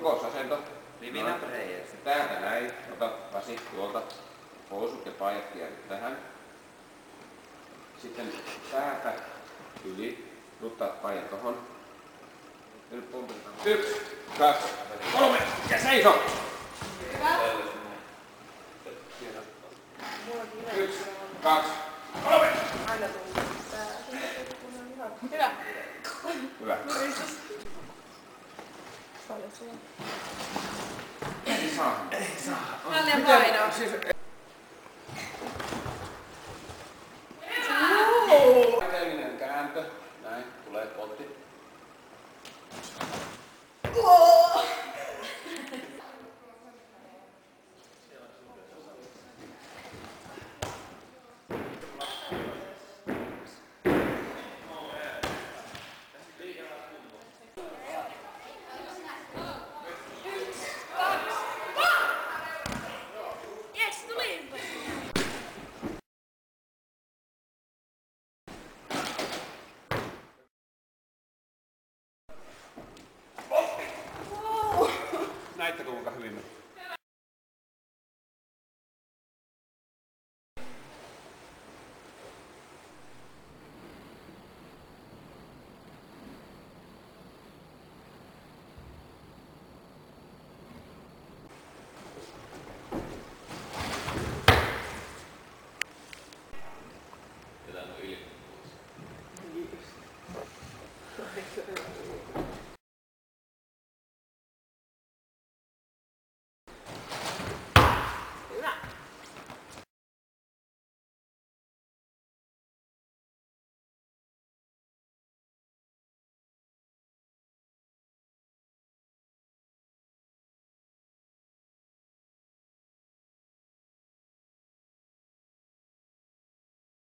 rukousasento. Divina prayer. Täältä näin. Ota Pasi tuolta. Housut ja paidat kierrit tähän. Sitten täältä yli. Ruttaat paidan tohon. Nyt pumpitaan. 1, 2, 3 ja seiso! Hyvä. 1, 2, 3! Aina tuu. Hyvä. Hyvä. Paljon sulla. Ei saa. Paljon painoa. Edellinen kääntö. Näin. Tulee potti. Näitte kuinka hyvin